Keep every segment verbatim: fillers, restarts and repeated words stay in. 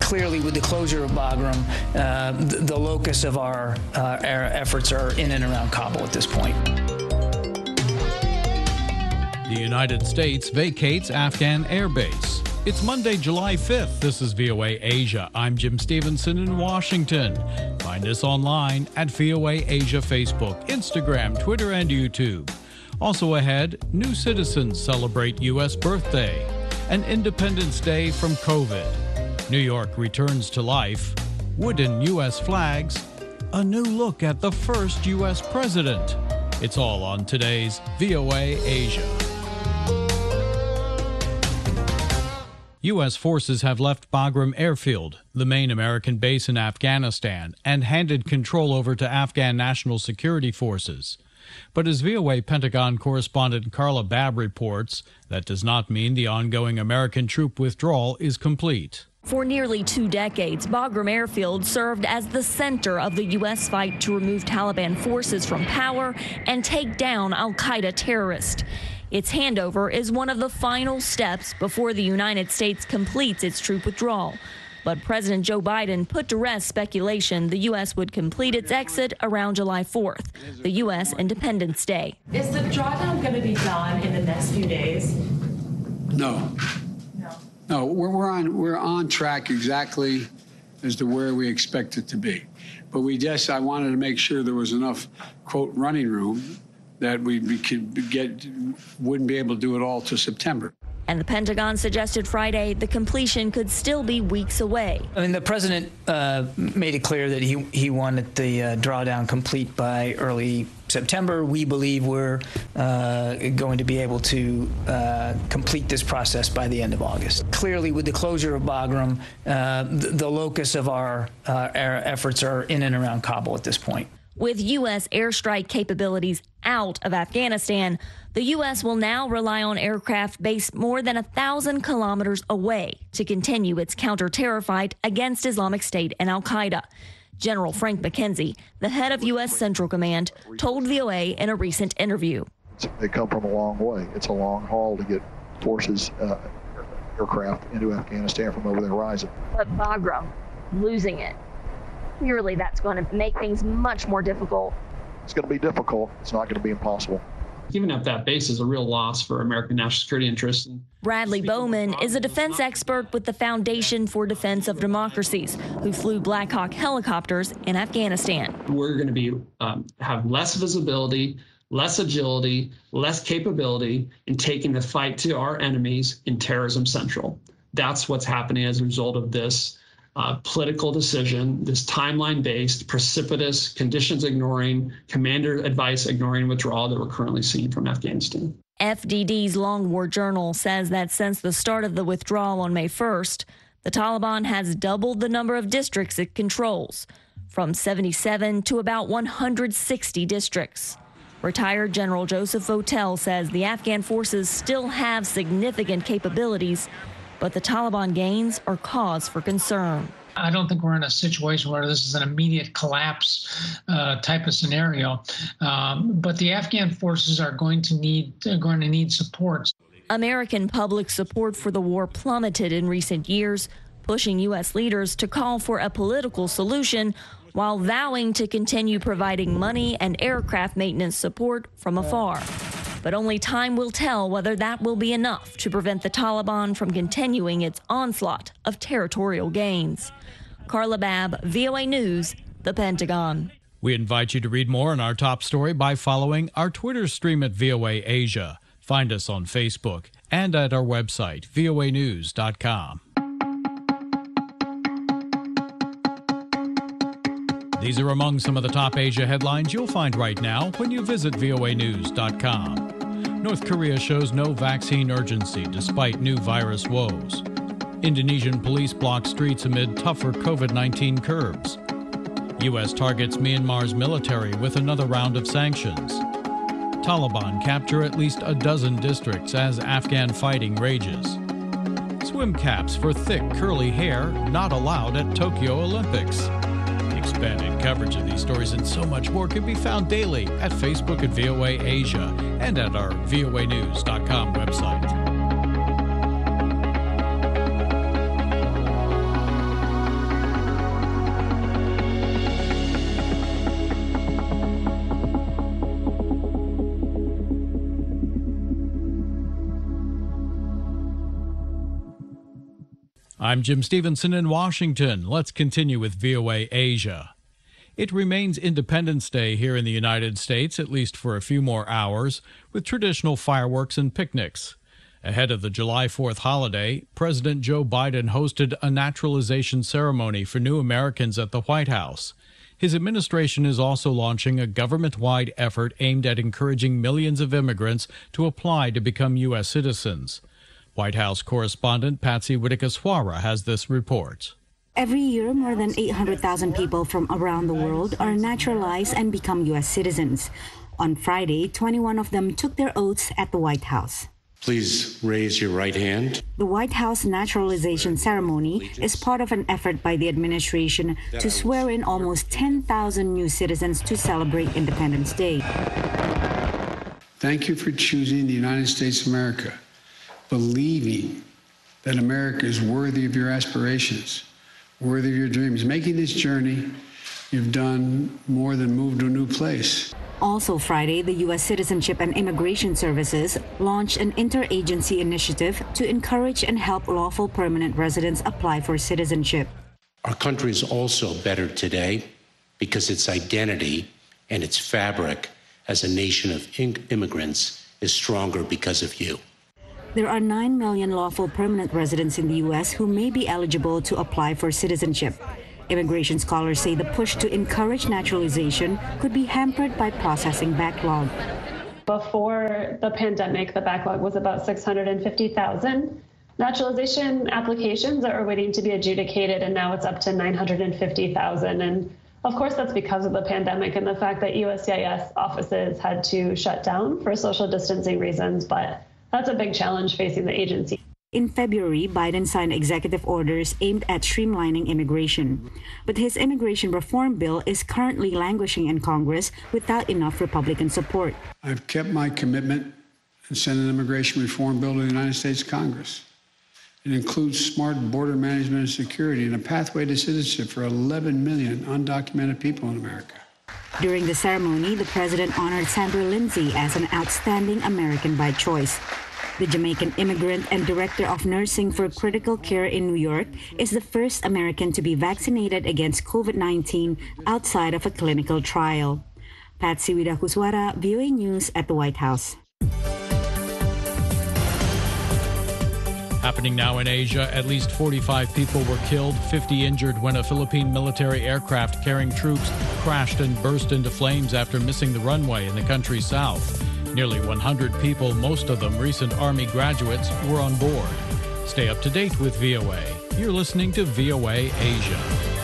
Clearly, with the closure of Bagram, uh, the, the locus of our, uh, our efforts are in and around Kabul at this point. The United States vacates Afghan air base. It's Monday, July fifth. This is V O A Asia. I'm Jim Stevenson in Washington. Find us online at V O A Asia Facebook, Instagram, Twitter, and YouTube. Also ahead, new citizens celebrate U S birthday, an Independence Day from COVID. New York returns to life, wooden U S flags, a new look at the first U S president. It's all on today's V O A Asia. U S forces have left Bagram Airfield, the main American base in Afghanistan, and handed control over to Afghan National Security Forces. But as V O A Pentagon correspondent Carla Babb reports, that does not mean the ongoing American troop withdrawal is complete. For nearly two decades, Bagram Airfield served as the center of the U S fight to remove Taliban forces from power and take down al-Qaeda terrorists. Its handover is one of the final steps before the United States completes its troop withdrawal. But President Joe Biden put to rest speculation the U S would complete its exit around July fourth, the U S Independence Day. Is the drawdown going to be done in the next few days? No. No. No, we're, we're on we're on track exactly as to where we expect it to be. But we just I wanted to make sure there was enough, quote, running room that we, we could get, wouldn't be able to do it all till September. And the Pentagon suggested Friday the completion could still be weeks away. I mean, the president uh, made it clear that he, he wanted the uh, drawdown complete by early September. We believe we're uh, going to be able to uh, complete this process by the end of August. Clearly, with the closure of Bagram, uh, the, the locus of our, uh, our efforts are in and around Kabul at this point. With U S airstrike capabilities out of Afghanistan, the U S will now rely on aircraft based more than a thousand kilometers away to continue its counter-terror fight against Islamic State and al-Qaeda. General Frank McKenzie, the head of U S Central Command, told V O A in a recent interview. They come from a long way. It's a long haul to get forces, uh, aircraft into Afghanistan from over the horizon. But Bagram, losing it, clearly that's going to make things much more difficult. It's going to be difficult. It's not going to be impossible. Giving up that base is a real loss for American national security interests. Bradley Bowman is a defense expert with the Foundation for Defense of Democracies, who flew Black Hawk helicopters in Afghanistan. We're going to be um, have less visibility, less agility, less capability in taking the fight to our enemies in Terrorism Central. That's what's happening as a result of this Uh, political decision, this timeline-based, precipitous, conditions-ignoring, commander advice ignoring withdrawal that we're currently seeing from Afghanistan. F D D's Long War Journal says that since the start of the withdrawal on May first, the Taliban has doubled the number of districts it controls, from seventy-seven to about one hundred sixty districts. Retired General Joseph Votel says the Afghan forces still have significant capabilities, but the Taliban gains are cause for concern. I don't think we're in a situation where this is an immediate collapse uh, type of scenario, um, but the Afghan forces are going to need are going to need support. American public support for the war plummeted in recent years, pushing U S leaders to call for a political solution while vowing to continue providing money and aircraft maintenance support from afar. But only time will tell whether that will be enough to prevent the Taliban from continuing its onslaught of territorial gains. Carla Babb, V O A News, the Pentagon. We invite you to read more on our top story by following our Twitter stream at V O A Asia. Find us on Facebook and at our website, V O A news dot com. These are among some of the top Asia headlines you'll find right now when you visit V O A news dot com. North Korea shows no vaccine urgency despite new virus woes. Indonesian police block streets amid tougher COVID nineteen curbs. U S targets Myanmar's military with another round of sanctions. Taliban capture at least a dozen districts as Afghan fighting rages. Swim caps for thick, curly hair not allowed at Tokyo Olympics. Expanded coverage of these stories and so much more can be found daily at Facebook at V O A Asia and at our V O A news dot com website. I'm Jim Stevenson in Washington. Let's continue with V O A Asia. It remains Independence Day here in the United States, at least for a few more hours, with traditional fireworks and picnics. Ahead of the July fourth holiday, President Joe Biden hosted a naturalization ceremony for new Americans at the White House. His administration is also launching a government-wide effort aimed at encouraging millions of immigrants to apply to become U S citizens. White House correspondent Patsy Widakuswara has this report. Every year, more than eight hundred thousand people from around the world are naturalized and become U S citizens. On Friday, twenty-one of them took their oaths at the White House. Please raise your right hand. The White House naturalization ceremony is part of an effort by the administration to swear in almost ten thousand new citizens to celebrate Independence Day. Thank you for choosing the United States of America, believing that America is worthy of your aspirations, worthy of your dreams. Making this journey, you've done more than move to a new place. Also Friday, the U S Citizenship and Immigration Services launched an interagency initiative to encourage and help lawful permanent residents apply for citizenship. Our country is also better today because its identity and its fabric as a nation of immigrants is stronger because of you. There are nine million lawful permanent residents in the U S who may be eligible to apply for citizenship. Immigration scholars say the push to encourage naturalization could be hampered by processing backlog. Before the pandemic, the backlog was about six hundred fifty thousand naturalization applications that were waiting to be adjudicated, and now it's up to nine hundred fifty thousand. And of course, that's because of the pandemic and the fact that U S C I S offices had to shut down for social distancing reasons, but that's a big challenge facing the agency. In February, Biden signed executive orders aimed at streamlining immigration. But his immigration reform bill is currently languishing in Congress without enough Republican support. I've kept my commitment and sent an immigration reform bill to the United States Congress. It includes smart border management and security and a pathway to citizenship for eleven million undocumented people in America. During the ceremony, the president honored Sandra Lindsay as an outstanding American by choice. The Jamaican immigrant and director of nursing for critical care in New York is the first American to be vaccinated against COVID nineteen outside of a clinical trial. Patsy Widakuswara, V O A News at the White House. Happening now in Asia, at least forty-five people were killed, fifty injured when a Philippine military aircraft carrying troops crashed and burst into flames after missing the runway in the country's south. Nearly one hundred people, most of them recent Army graduates, were on board. Stay up to date with V O A. You're listening to V O A Asia.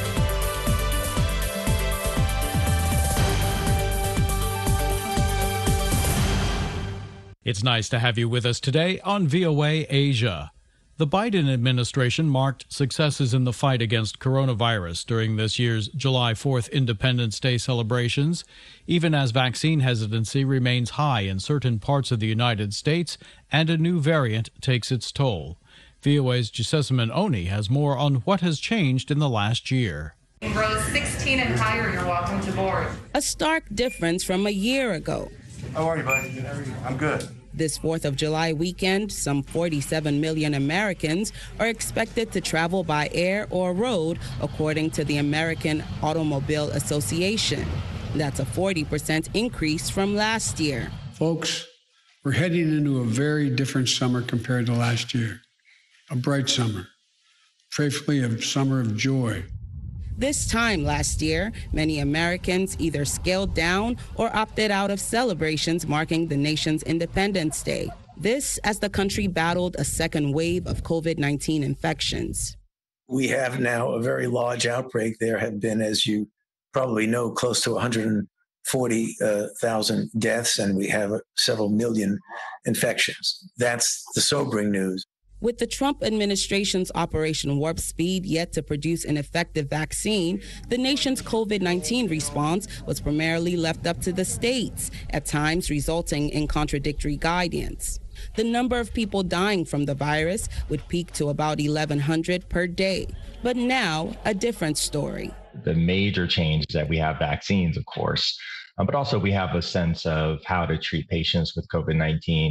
It's nice to have you with us today on V O A Asia. The Biden administration marked successes in the fight against coronavirus during this year's July fourth Independence Day celebrations, even as vaccine hesitancy remains high in certain parts of the United States and a new variant takes its toll. V O A's Jessamine Oni has more on what has changed in the last year. In rows sixteen and higher, you're welcome to board. A stark difference from a year ago. How are you, buddy? I'm good. This fourth of July weekend, some forty-seven million Americans are expected to travel by air or road, according to the American Automobile Association. That's a forty percent increase from last year. Folks, we're heading into a very different summer compared to last year. A bright summer, prayerfully a summer of joy. This time last year, many Americans either scaled down or opted out of celebrations marking the nation's Independence Day. This as the country battled a second wave of COVID nineteen infections. We have now a very large outbreak. There have been, as you probably know, close to one hundred forty thousand deaths, and we have several million infections. That's the sobering news. With the Trump administration's Operation Warp Speed yet to produce an effective vaccine, the nation's COVID nineteen response was primarily left up to the states, at times resulting in contradictory guidance. The number of people dying from the virus would peak to about eleven hundred per day. But now, a different story. The major change is that we have vaccines, of course, uh, but also we have a sense of how to treat patients with COVID nineteen.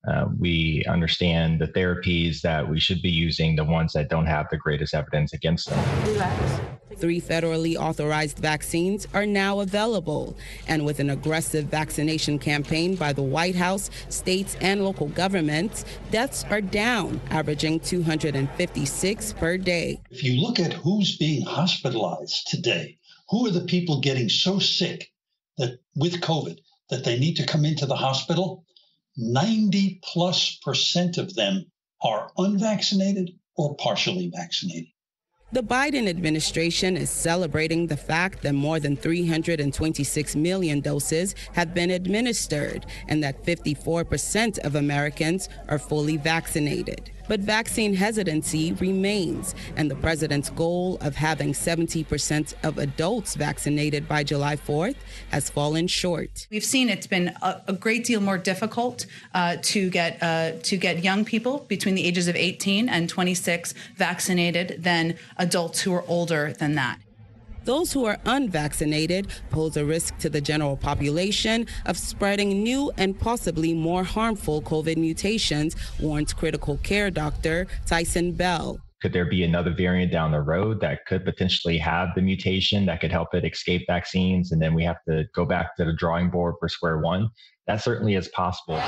Uh, we understand the therapies that we should be using, the ones that don't have the greatest evidence against them. Relax. Three federally authorized vaccines are now available. And with an aggressive vaccination campaign by the White House, states, and local governments, deaths are down, averaging two hundred fifty-six per day. If you look at who's being hospitalized today, who are the people getting so sick that with COVID that they need to come into the hospital? ninety plus percent of them are unvaccinated or partially vaccinated. The Biden administration is celebrating the fact that more than three hundred twenty-six million doses have been administered and that fifty-four percent of Americans are fully vaccinated. But vaccine hesitancy remains, and the president's goal of having seventy percent of adults vaccinated by July fourth has fallen short. We've seen it's been a, a great deal more difficult uh, to get uh, to get young people between the ages of eighteen and twenty-six vaccinated than adults who are older than that. Those who are unvaccinated pose a risk to the general population of spreading new and possibly more harmful COVID mutations, warns critical care doctor Tyson Bell. Could there be another variant down the road that could potentially have the mutation that could help it escape vaccines, and then we have to go back to the drawing board for square one? That certainly is possible.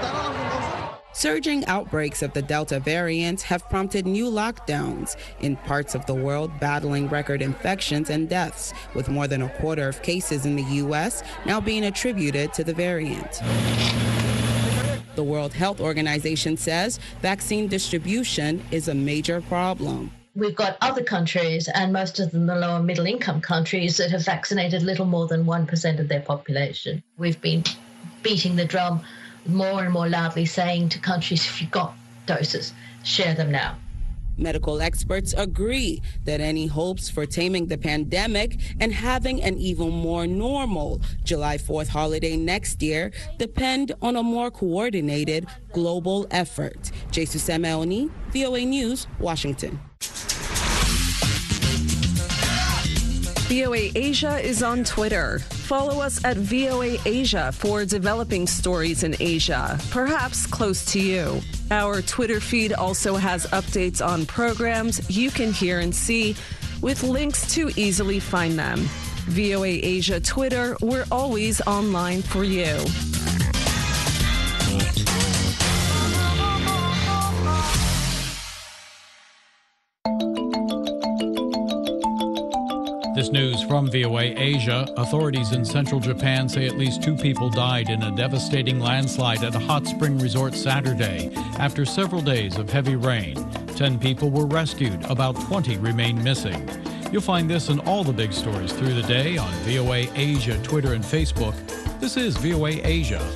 Surging outbreaks of the Delta variant have prompted new lockdowns in parts of the world battling record infections and deaths, with more than a quarter of cases in the U S now being attributed to the variant. The World Health Organization says vaccine distribution is a major problem. We've got other countries, and most of them the lower middle income countries, that have vaccinated little more than one percent of their population. We've been beating the drum more and more loudly, saying to countries, if you've got doses, share them now. Medical experts agree that any hopes for taming the pandemic and having an even more normal July fourth holiday next year depend on a more coordinated global effort. Jesus Simeoni, V O A News, Washington. V O A Asia is on Twitter. Follow us at V O A Asia for developing stories in Asia, perhaps close to you. Our Twitter feed also has updates on programs you can hear and see, with links to easily find them. V O A Asia Twitter, we're always online for you. This news from V O A Asia. Authorities in central Japan say at least two people died in a devastating landslide at a hot spring resort Saturday after several days of heavy rain. Ten people were rescued. About twenty remain missing. You'll find this and all the big stories through the day on V O A Asia, Twitter, and Facebook. This is V O A Asia.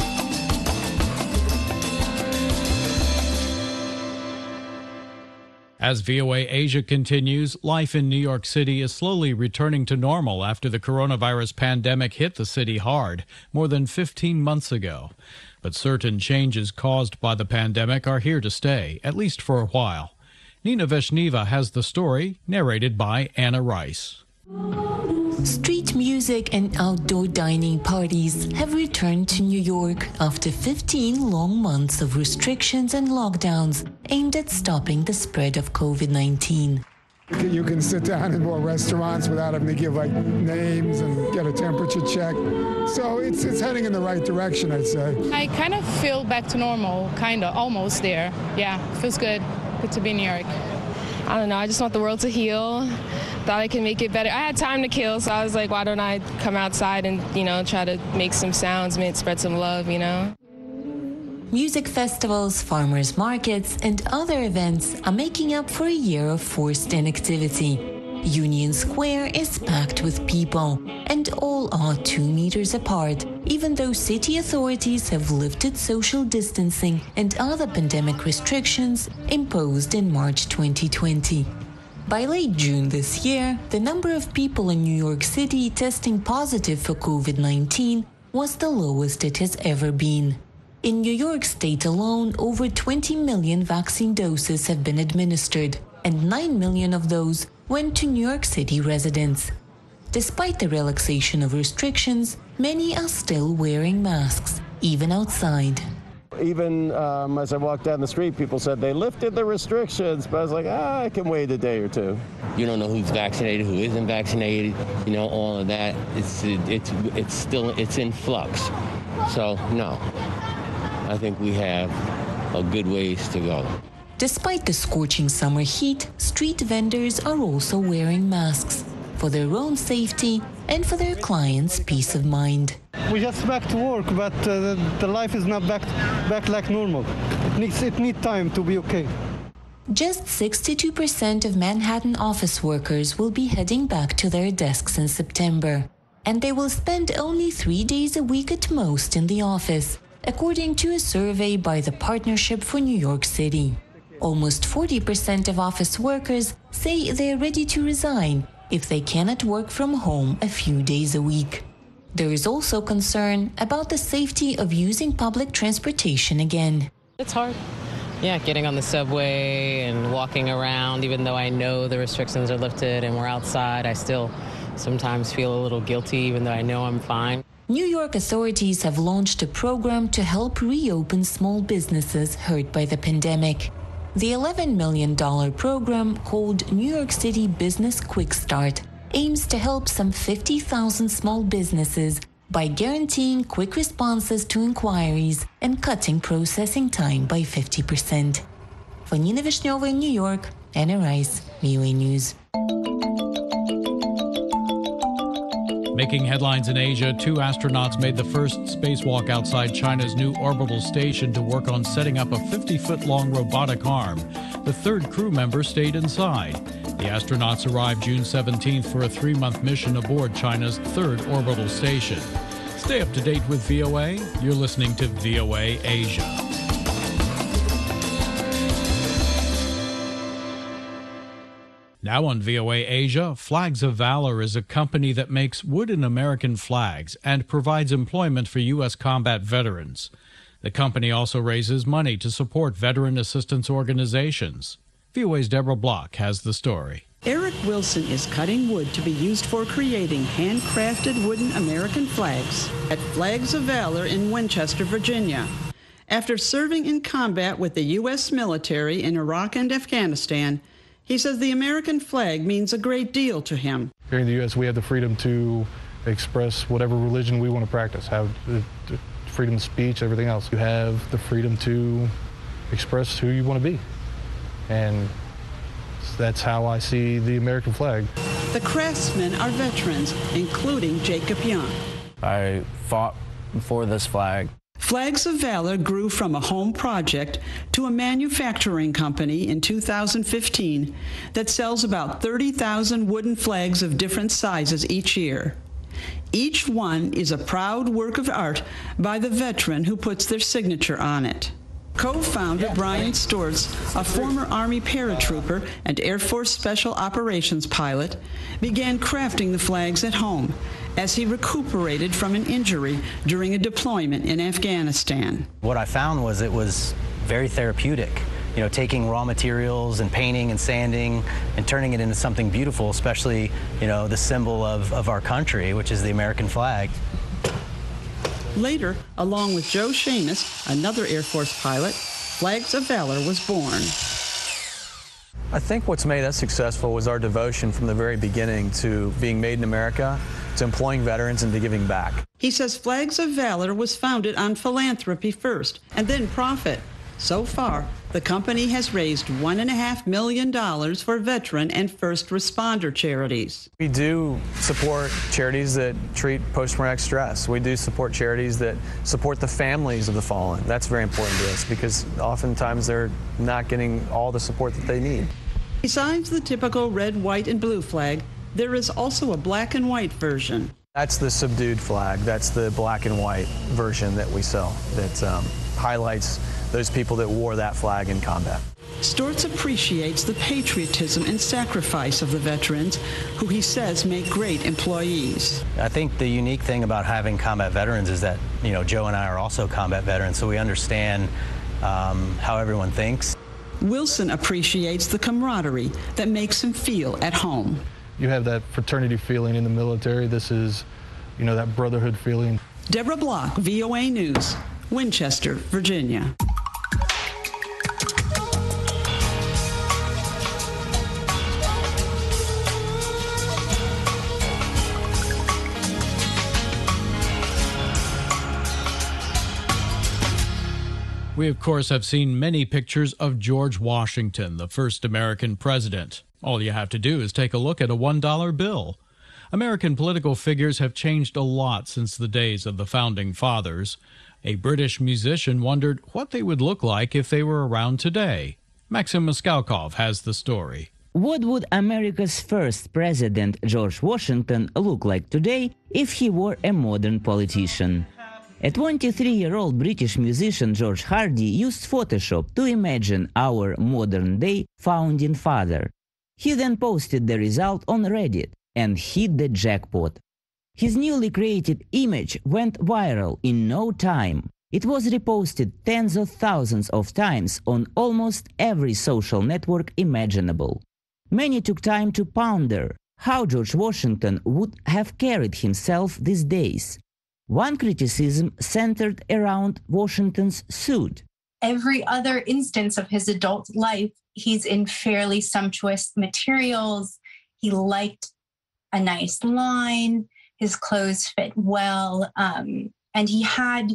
As V O A Asia continues, life in New York City is slowly returning to normal after the coronavirus pandemic hit the city hard more than fifteen months ago. But certain changes caused by the pandemic are here to stay, at least for a while. Nina Veshneva has the story, narrated by Anna Rice. Street music and outdoor dining parties have returned to New York after fifteen long months of restrictions and lockdowns aimed at stopping the spread of COVID nineteen. You can sit down in more restaurants without having to give like names and get a temperature check. So it's it's heading in the right direction, I'd say. I kind of feel back to normal, kind of, almost there. Yeah, feels good. Good to be in New York. I don't know, I just want the world to heal. Thought I could make it better. I had time to kill, so I was like, why don't I come outside and, you know, try to make some sounds, maybe spread some love, you know? Music festivals, farmers markets, and other events are making up for a year of forced inactivity. Union Square is packed with people, and all are two meters apart, even though city authorities have lifted social distancing and other pandemic restrictions imposed in March twenty twenty. By late June this year, the number of people in New York City testing positive for COVID nineteen was the lowest it has ever been. In New York State alone, over twenty million vaccine doses have been administered, and nine million of those went to New York City residents. Despite the relaxation of restrictions, many are still wearing masks, even outside. Even um, as I walked down the street, people said they lifted the restrictions, but I was like, ah, I can wait a day or two. You don't know who's vaccinated, who isn't vaccinated, you know, all of that. It's, it's, it's still, it's in flux. So, no, I think we have a good ways to go. Despite the scorching summer heat, street vendors are also wearing masks for their own safety and for their clients' peace of mind. We're just back to work, but uh, the, the life is not back back like normal. It needs, it needs time to be okay. Just sixty-two percent of Manhattan office workers will be heading back to their desks in September, and they will spend only three days a week at most in the office, according to a survey by the Partnership for New York City. Almost forty percent of office workers say they're ready to resign if they cannot work from home a few days a week. There is also concern about the safety of using public transportation again. It's hard. Yeah, getting on the subway and walking around, even though I know the restrictions are lifted and we're outside, I still sometimes feel a little guilty, even though I know I'm fine. New York authorities have launched a program to help reopen small businesses hurt by the pandemic. The eleven million dollars program, called New York City Business Quick Start, aims to help some fifty thousand small businesses by guaranteeing quick responses to inquiries and cutting processing time by fifty percent. For Nina Vishneva in New York, Anna Rice, V O A News. Making headlines in Asia, two astronauts made the first spacewalk outside China's new orbital station to work on setting up a fifty-foot-long robotic arm. The third crew member stayed inside. The astronauts arrived June seventeenth for a three-month mission aboard China's third orbital station. Stay up to date with V O A. You're listening to V O A Asia. Now on V O A Asia, Flags of Valor is a company that makes wooden American flags and provides employment for U S combat veterans. The company also raises money to support veteran assistance organizations. V O A's Deborah Block has the story. Eric Wilson is cutting wood to be used for creating handcrafted wooden American flags at Flags of Valor in Winchester, Virginia. After serving in combat with the U S military in Iraq and Afghanistan, he says the American flag means a great deal to him. Here in the U S, we have the freedom to express whatever religion we want to practice, have the freedom of speech, everything else. You have the freedom to express who you want to be. And that's how I see the American flag. The craftsmen are veterans, including Jacob Young. I fought for this flag. Flags of Valor grew from a home project to a manufacturing company in two thousand fifteen that sells about thirty thousand wooden flags of different sizes each year. Each one is a proud work of art by the veteran who puts their signature on it. Co-founder Brian Stortz, a former Army paratrooper and Air Force Special Operations pilot, began crafting the flags at home as he recuperated from an injury during a deployment in Afghanistan. What I found was it was very therapeutic. You know, taking raw materials and painting and sanding and turning it into something beautiful, especially, you know, the symbol of, of our country, which is the American flag. Later, along with Joe Shamus, another Air Force pilot, Flags of Valor was born. I think what's made us successful was our devotion from the very beginning to being made in America, to employing veterans, and to giving back. He says Flags of Valor was founded on philanthropy first and then profit. So far, the company has raised one and a half million dollars for veteran and first responder charities. We do support charities that treat post-traumatic stress. We do support charities that support the families of the fallen. That's very important to us because oftentimes they're not getting all the support that they need. Besides the typical red, white, and blue flag, there is also a black and white version. That's the subdued flag. That's the black and white version that we sell that um, highlights those people that wore that flag in combat. Stortz appreciates the patriotism and sacrifice of the veterans, who he says make great employees. I think the unique thing about having combat veterans is that, you know, Joe and I are also combat veterans, so we understand um, how everyone thinks. Wilson appreciates the camaraderie that makes him feel at home. You have that fraternity feeling in the military. This is, you know, that brotherhood feeling. Deborah Block, V O A News, Winchester, Virginia. We, of course, have seen many pictures of George Washington, the first American president. All you have to do is take a look at a one dollar bill. American political figures have changed a lot since the days of the Founding Fathers. A British musician wondered what they would look like if they were around today. Maxim Moskalkov has the story. What would America's first president, George Washington, look like today if he were a modern politician? A twenty-three-year-old British musician, George Hardy, used Photoshop to imagine our modern-day founding father. He then posted the result on Reddit and hit the jackpot. His newly created image went viral in no time. It was reposted tens of thousands of times on almost every social network imaginable. Many took time to ponder how George Washington would have carried himself these days. One criticism centered around Washington's suit. Every other instance of his adult life, he's in fairly sumptuous materials. He liked a nice line. His clothes fit well. Um, and he had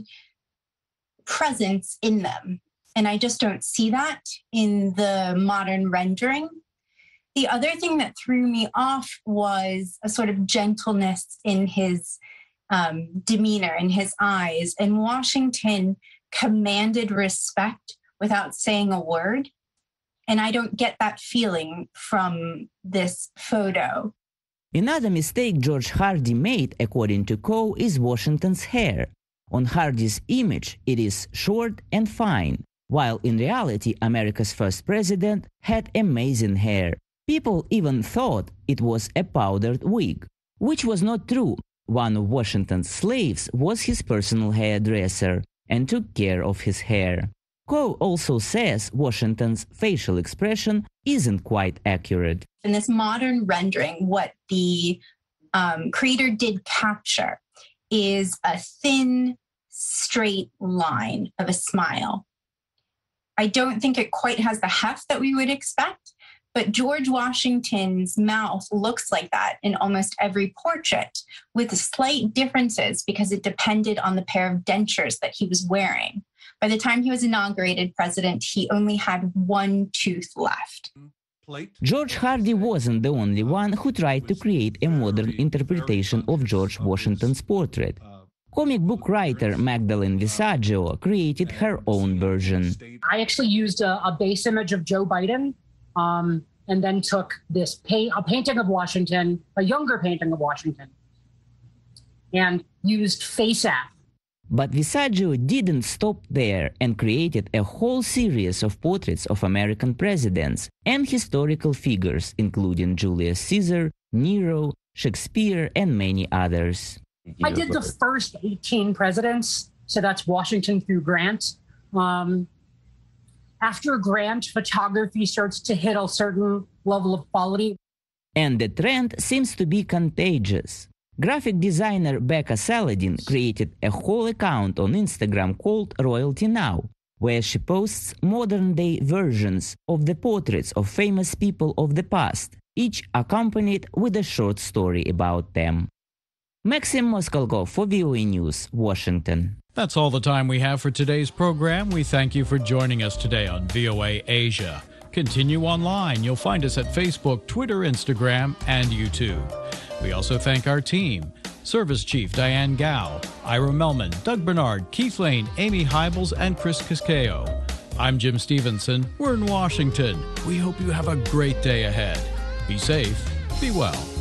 presence in them. And I just don't see that in the modern rendering. The other thing that threw me off was a sort of gentleness in his Um, demeanor in his eyes, and Washington commanded respect without saying a word. And I don't get that feeling from this photo. Another mistake George Hardy made, according to Coe, is Washington's hair. On Hardy's image, it is short and fine, while in reality, America's first president had amazing hair. People even thought it was a powdered wig, which was not true. One of Washington's slaves was his personal hairdresser and took care of his hair. Coe also says Washington's facial expression isn't quite accurate. In this modern rendering, what the um, creator did capture is a thin, straight line of a smile. I don't think it quite has the heft that we would expect, but George Washington's mouth looks like that in almost every portrait, with slight differences because it depended on the pair of dentures that he was wearing. By the time he was inaugurated president, he only had one tooth left. George Hardy wasn't the only one who tried to create a modern interpretation of George Washington's portrait. Comic book writer Magdalene Visaggio created her own version. I actually used a, a base image of Joe Biden, um, and then took this pa- a painting of Washington, a younger painting of Washington, and used FaceApp. But Visaggio didn't stop there and created a whole series of portraits of American presidents and historical figures, including Julius Caesar, Nero, Shakespeare, and many others. I did the first eighteen presidents, so that's Washington through Grant. Um, after Grant, photography starts to hit a certain level of quality. And the trend seems to be contagious. Graphic designer Becca Saladin created a whole account on Instagram called Royalty Now, where she posts modern-day versions of the portraits of famous people of the past, each accompanied with a short story about them. Maxim Moskalkov for V O A News, Washington. That's all the time we have for today's program. We thank you for joining us today on V O A Asia. Continue online. You'll find us at Facebook, Twitter, Instagram, and YouTube. We also thank our team, Service Chief Diane Gao, Ira Melman, Doug Bernard, Keith Lane, Amy Hybels, and Chris Casqueo. I'm Jim Stevenson. We're in Washington. We hope you have a great day ahead. Be safe. Be well.